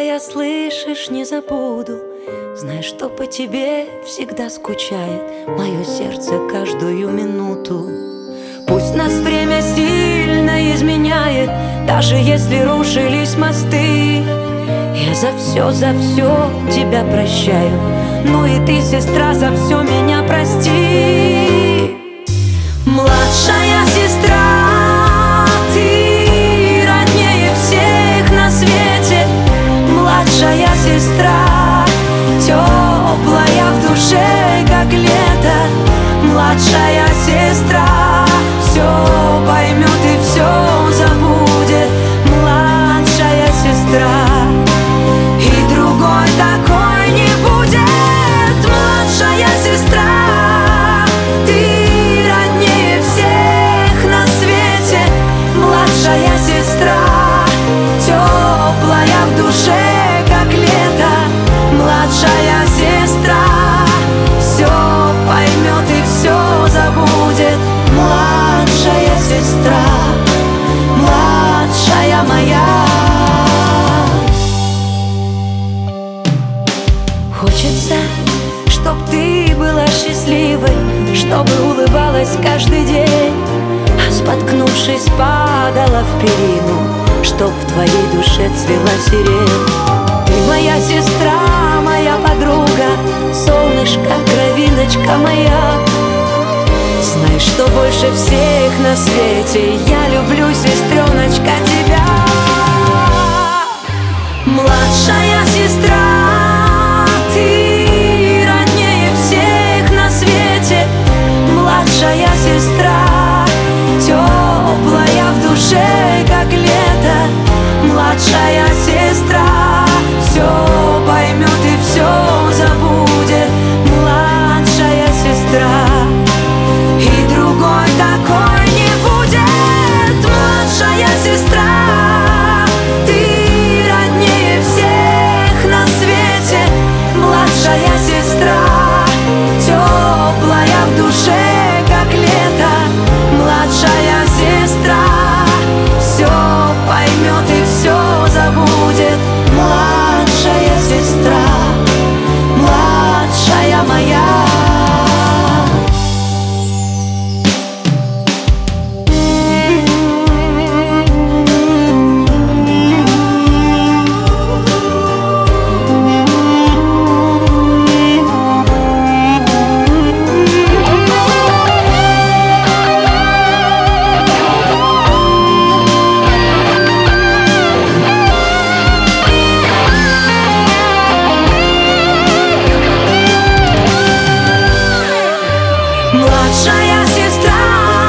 милая, слышишь, не забуду. Знай, что по тебе всегда скучает мое сердце каждую минуту. Пусть нас время сильно изменяет, даже если рушились мосты. Я за все тебя прощаю. Ну и ты, сестра, за все меня прости. Младшая сестра, ты роднее всех на свете. Младшая сестра, теплая в душе, как лето. Младшая сестра все поймет и все забудет. Младшая сестра, и другой такой не будет. Младшая сестра, ты роднее всех на свете. Младшая сестра, теплая в душе, как лето. Младшая сестра все поймет и все забудет. Младшая сестра, младшая моя. Хочется, чтоб ты была счастливой, чтобы улыбалась каждый день, а споткнувшись, падала в перину, чтоб в твоей душе цвела сирень. Ты моя сестра, моя подруга, солнышко, кровиночка моя. Знай, что больше всех на свете я люблю, сестреночка, тебя. Младшая сестра, ты роднее всех на свете. Младшая сестра, теплая в душе, как лето. Младшая сестра все поймет и все забудет. Младшая сестра, и другой такой не будет. Младшая сестра, ты роднее всех на свете. Младшая сестра, теплая в душе, как лето. Младшая сестра все поймет и все забудет. Младшая сестра, младшая моя. Младшая сестра,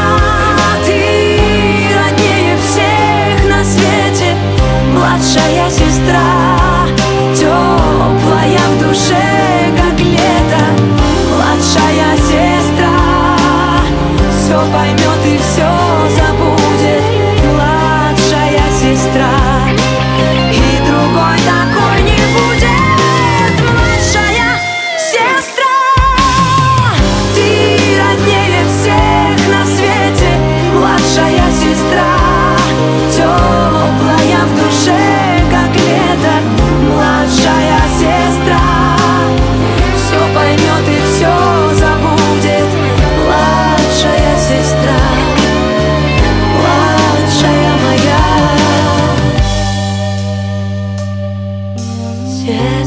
ты роднее всех на свете. Младшая сестра, теплая в душе, как лето. Младшая сестра все поймет и все забудет. Младшая сестра, и другой такой не будет. Младшая сестра, младшая сестра, теплая в душе, как лето. Младшая сестра все поймет и все забудет. Младшая сестра, младшая моя.